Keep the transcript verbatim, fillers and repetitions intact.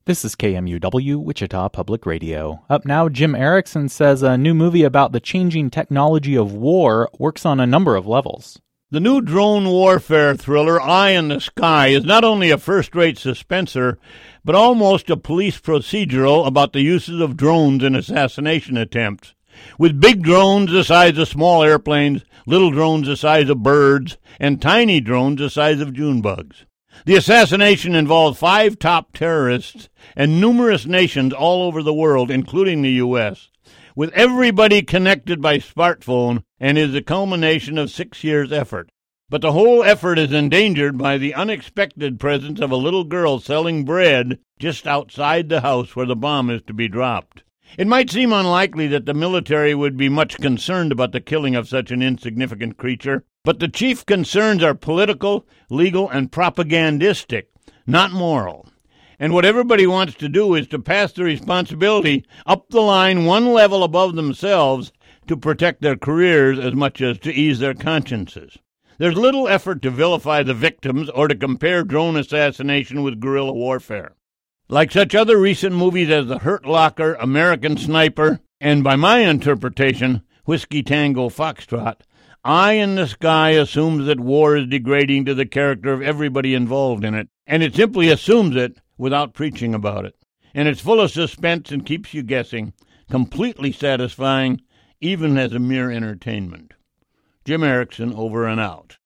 This is K M U W, Wichita Public Radio. Up now, Jim Erickson says a new movie about the changing technology of war works on a number of levels. The new drone warfare thriller, Eye in the Sky, is not only a first-rate suspenser, but almost a police procedural about the uses of drones in assassination attempts. With big drones the size of small airplanes, little drones the size of birds, and tiny drones the size of June bugs. The assassination involved five top terrorists and numerous nations all over the world, including the U S, with everybody connected by smartphone, and is the culmination of six years' effort. But the whole effort is endangered by the unexpected presence of a little girl selling bread just outside the house where the bomb is to be dropped. It might seem unlikely that the military would be much concerned about the killing of such an insignificant creature, but the chief concerns are political, legal, and propagandistic, not moral. And what everybody wants to do is to pass the responsibility up the line one level above themselves to protect their careers as much as to ease their consciences. There's little effort to vilify the victims or to compare drone assassination with guerrilla warfare. Like such other recent movies as The Hurt Locker, American Sniper, and by my interpretation, Whiskey Tango Foxtrot, Eye in the Sky assumes that war is degrading to the character of everybody involved in it, and it simply assumes it without preaching about it. And it's full of suspense and keeps you guessing, completely satisfying, even as a mere entertainment. Jim Erickson, over and out.